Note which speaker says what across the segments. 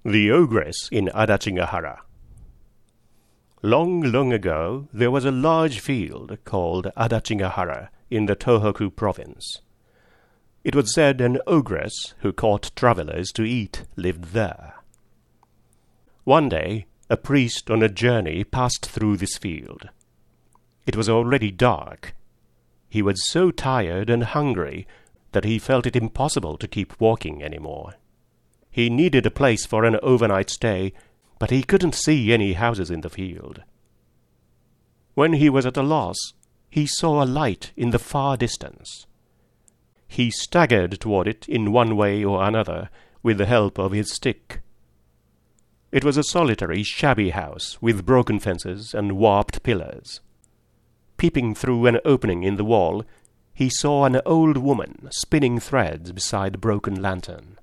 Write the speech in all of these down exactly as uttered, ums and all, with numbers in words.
Speaker 1: The Ogress in Adachingahara. Long, long ago, there was a large field called Adachingahara in the Tohoku province. It was said an ogress who caught travellers to eat lived there. One day, a priest on a journey passed through this field. It was already dark. He was so tired and hungry that he felt it impossible to keep walking any more. He needed a place for an overnight stay, but he couldn't see any houses in the field. When he was at a loss, he saw a light in the far distance. He staggered toward it in one way or another with the help of his stick. It was a solitary, shabby house with broken fences and warped pillars. Peeping through an opening in the wall, he saw an old woman spinning threads beside a broken lantern.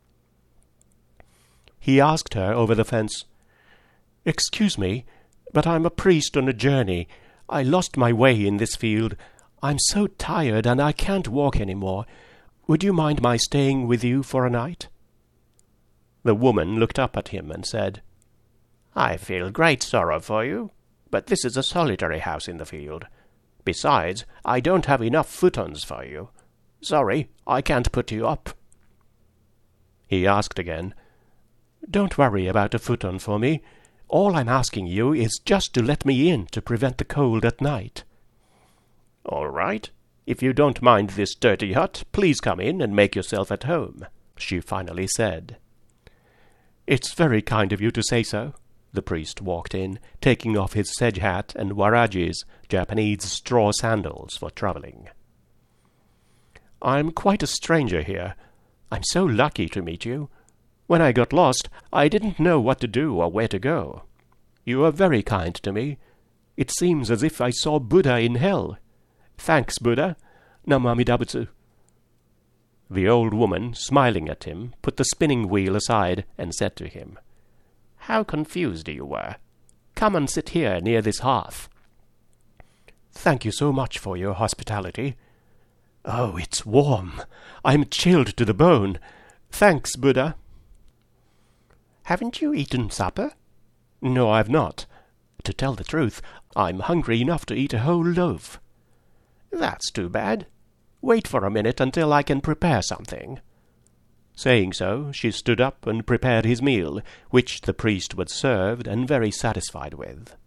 Speaker 1: He asked her over the fence, "Excuse me, but I'm a priest on a journey. I lost my way in this field. I'm so tired and I can't walk any more. Would you mind my staying with you for a night?" The woman looked up at him and said, "I feel great sorrow for you, but this is a solitary house in the field. Besides, I don't have enough futons for you. Sorry, I can't put you up." He asked again, "Don't worry about a futon for me. All I'm asking you is just to let me in to prevent the cold at night." "All right. If you don't mind this dirty hut, please come in and make yourself at home," she finally said. "It's very kind of you to say so." The priest walked in, taking off his sedge hat and warajis, Japanese straw sandals for travelling. "I'm quite a stranger here. I'm so lucky to meet you. When I got lost, I didn't know what to do or where to go. You are very kind to me. It seems as if I saw Buddha in hell. Thanks, Buddha. Namu Amida Butsu." The old woman, smiling at him, put the spinning wheel aside and said to him, "How confused you were. Come and sit here near this hearth." "Thank you so much for your hospitality." "Oh, it's warm. I'm chilled to the bone. Thanks, Buddha." "Haven't you eaten supper?" "No, I've not. To tell the truth, I'm hungry enough to eat a whole loaf." "That's too bad. Wait for a minute until I can prepare something." Saying so, she stood up and prepared his meal, which the priest was served and very satisfied with.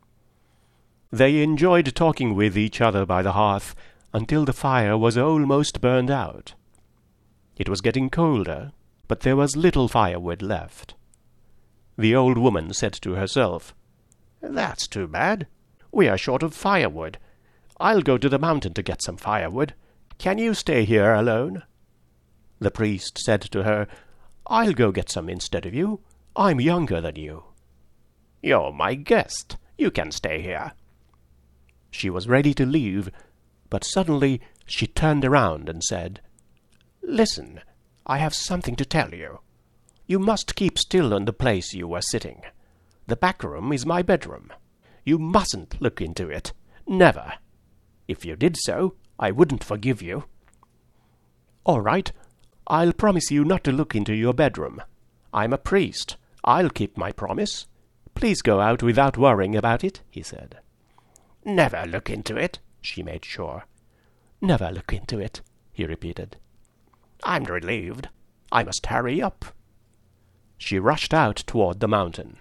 Speaker 1: They enjoyed talking with each other by the hearth until the fire was almost burned out. It was getting colder, but there was little firewood left. The old woman said to herself, "That's too bad. We are short of firewood. I'll go to the mountain to get some firewood. Can you stay here alone?" The priest said to her, "I'll go get some instead of you. I'm younger than you." "You're my guest. You can stay here." She was ready to leave, but suddenly she turned around and said, "Listen, I have something to tell you. You must keep still on the place you were sitting. The back room is my bedroom. You mustn't look into it. Never. If you did so, I wouldn't forgive you." "All right. I'll promise you not to look into your bedroom. I'm a priest. I'll keep my promise. Please go out without worrying about it," he said. "Never look into it," she made sure. "Never look into it," he repeated. "I'm relieved. I must hurry up." She rushed out toward the mountain.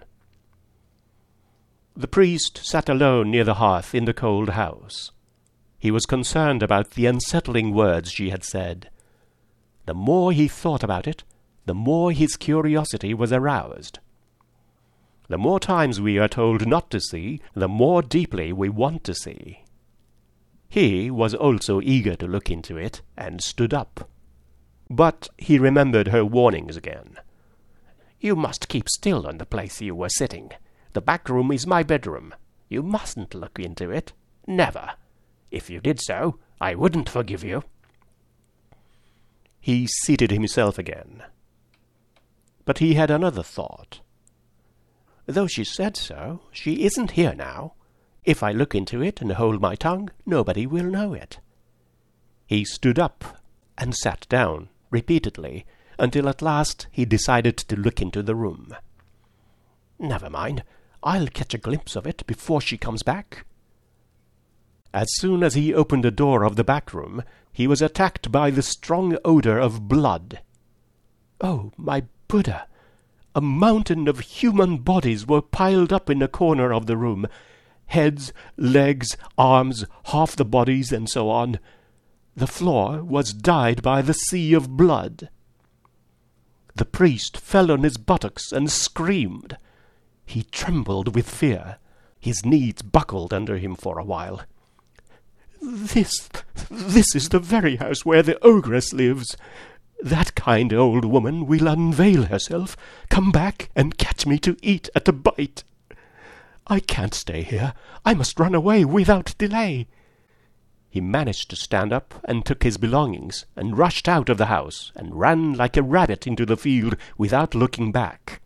Speaker 1: The priest sat alone near the hearth in the cold house. He was concerned about the unsettling words she had said. The more he thought about it, the more his curiosity was aroused. The more times we are told not to see, the more deeply we want to see. He was also eager to look into it, and stood up. But he remembered her warnings again. "You must keep still on the place you were sitting. The back room is my bedroom. You mustn't look into it. Never. If you did so, I wouldn't forgive you." He seated himself again. But he had another thought. Though she said so, she isn't here now. If I look into it and hold my tongue, nobody will know it. He stood up and sat down, repeatedly, until at last he decided to look into the room. "Never mind, I'll catch a glimpse of it before she comes back." As soon as he opened the door of the back room, he was attacked by the strong odor of blood. Oh, my Buddha! A mountain of human bodies were piled up in a corner of the room. Heads, legs, arms, half the bodies, and so on. The floor was dyed by the sea of blood. The priest fell on his buttocks and screamed. He trembled with fear. His knees buckled under him for a while. This, this is the very house where the ogress lives. That kind old woman will unveil herself, come back, and catch me to eat at a bite. I can't stay here. I must run away without delay. He managed to stand up and took his belongings, and rushed out of the house, and ran like a rabbit into the field without looking back.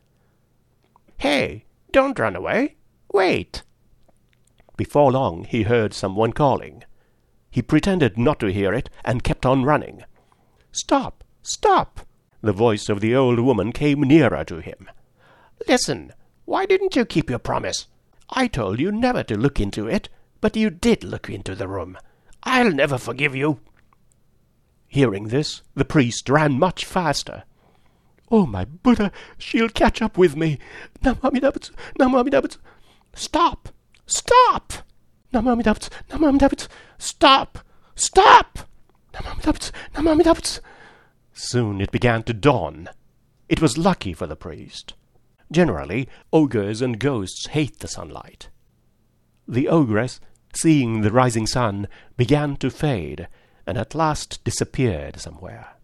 Speaker 1: "Hey, don't run away. Wait." Before long he heard someone calling. He pretended not to hear it, and kept on running. "Stop! Stop!" The voice of the old woman came nearer to him. "Listen, why didn't you keep your promise? I told you never to look into it, but you did look into the room. I'll never forgive you." Hearing this, the priest ran much faster. "Oh, my Buddha, she'll catch up with me. Namamidabts, namamidabts. Stop! Stop! Namamidabts, namamidabts. Stop! Stop! Namamidabts, namamidabts." Soon it began to dawn. It was lucky for the priest. Generally, ogres and ghosts hate the sunlight. The ogress, seeing the rising sun, began to fade, and at last disappeared somewhere.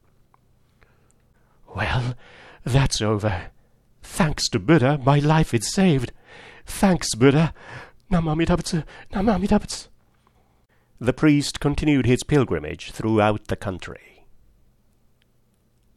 Speaker 1: "Well, that's over. Thanks to Buddha, my life is saved. Thanks, Buddha. Namamidabts, namamidabts." The priest continued his pilgrimage throughout the country.